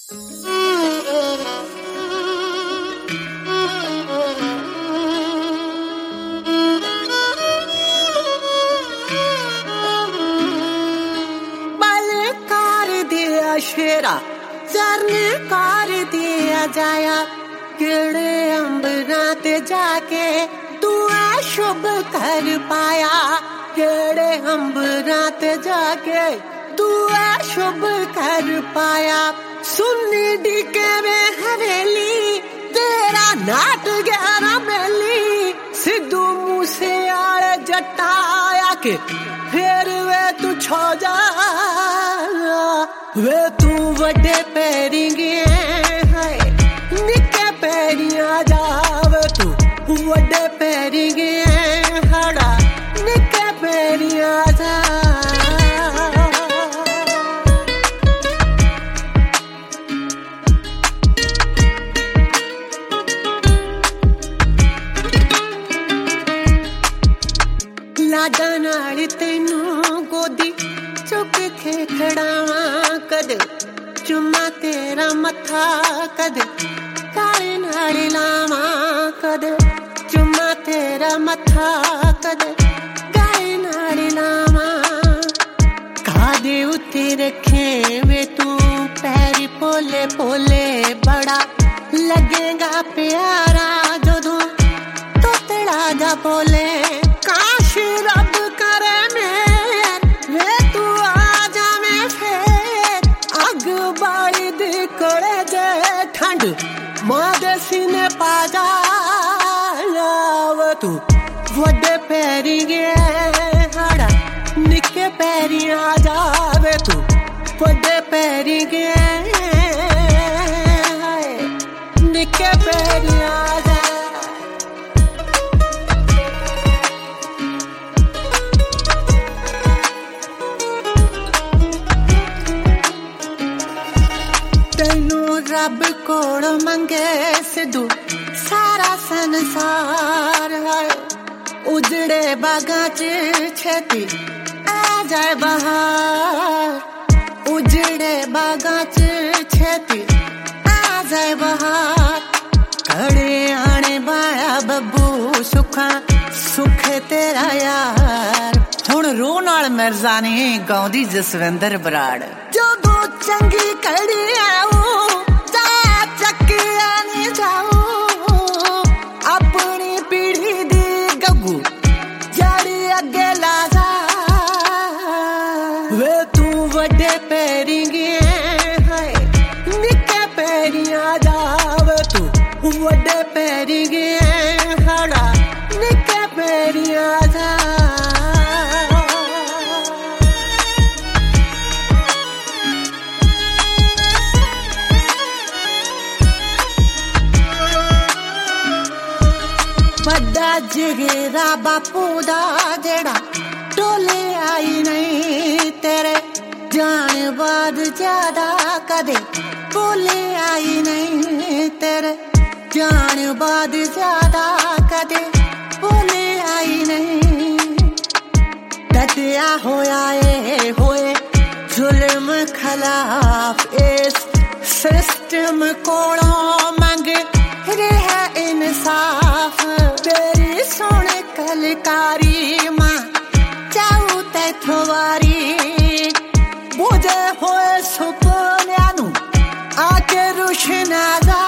शेरा चरने कार दिया जाया केड़े अंबरां ते जाके तू ऐ शुभ कर पाया केड़े अंबरां ते जाके तू ऐ शुभ कर पाया सुननी डिके में हवेली तेरा नाट 11 बेली सिद्धू मूसे आले जटाया के फिर वे तू छो जा वे तू वड्डे पैरी गए है निक्के पैरियां जावे तू वड्डे पैरी गए हड़ा निक्के पैरियां जा लाडा नाल तैनू गोदी चुक के खड़ावा कद चुम्मा तेरा मत्था कद काले नाल लावा कद चुम्मा तेरा मत्था कद काले नाल लावा कादे उत्ते रखे वे तू पैरी पोले पोले बड़ा लगेगा प्यारा जदों तो तेरा जा बोले काश रब करे वे तू आ जावे फिर अग बाली दी कोड़े जे ठंड मां दे सीने पा जा तू वड्डे पैरी गए हड़ा निक्के पैरी आ जावे तू वड्डे पैरी गए निक्के पैरी आ जा रब कोड़ मंगे सिद्धू सारा संसार है उजड़े बागां च छेती आ जाए बहार उजड़े बागां च छेती आ जाए बहार कड़े आने बाया बब्बू सुखा सुख तेरा यार हुण रो नाल मिर्जा ने गाउंदी जसविंदर बराड़ जो चंगी कड़ी आऊ अपनी पीढ़ी दी गगू जड़ी अगे ला जा वे तू वड्डे पैरी गए है निक्के पैरियां जावे तू वड्डे पैरी गए हड़ा निक्के पैरियां जा बड़ा जिगरा बापू दा जेड़ा टोले आई नहीं तेरे जान बाद ज्यादा कदे बोले आई नहीं तेरे जान बाद ज्यादा कदे बोले आई नहीं डटिया होया होए जुल्म खिलाफ इस सिस्टम कोलों मंग रहा इंसाफ तेरी सोने कलकारी मां चाहू ते थवारी बुझे होए सुपन्या नू आके रुशना जा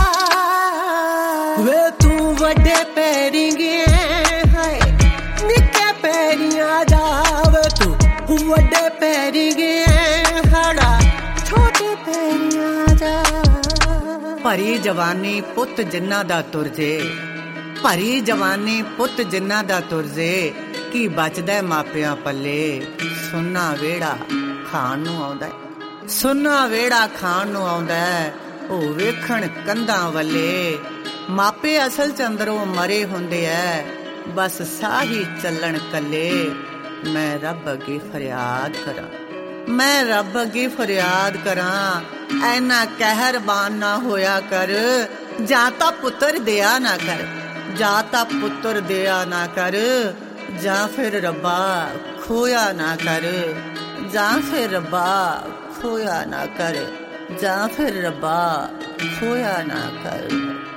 वे तू वड्डे पैरी गए है निक्के पैरियां जावे तू वड्डे पैरी गए हड़ा छोटे पैरियां जा ਭਰੀ ਜਵਾਨੀ ਪੁੱਤ ਜਿੰਨਾ ਦਾ ਤੁਰ ਜੇ ਭਰੀ ਜਵਾਨੀ ਪੁੱਤ ਜਿੰਨਾ ਦਾ ਤੁਰ ਜੇ ਕੀ ਬਚਦਾ ਮਾਪਿਆਂ ਪੱਲੇ ਸੁੰਨਾ ਵੇੜਾ ਖਾਣ ਨੂੰ ਆਉਂਦਾ ਸੁੰਨਾ ਵੇੜਾ ਖਾਣ ਨੂੰ ਆਉਂਦਾ ਉਹ ਵੇਖਣ ਕੰਧਾਂ ਵੱਲੇ ਮਾਪੇ ਅਸਲ ਚ ਅੰਦਰੋਂ ਮਰੇ ਹੁੰਦੇ ਐ ਬਸ ਸਾਹੀ ਚੱਲਣ ਕੱਲੇ ਮੈਂ ਰੱਬ ਅੱਗੇ ਫਰਿਆਦ ਕਰਾਂ मैं रब अगे फरियाद करा ऐना कहरबान ना होया कर जाता पुत्र दिया ना कर जाता पुत्र दिया ना कर जा फिर रब्बा खोया ना कर जा फिर रब्बा खोया ना कर ਜਾਂ ਫਿਰ ਰੱਬਾ ਖੋਇਆ ਨਾ ਕਰ।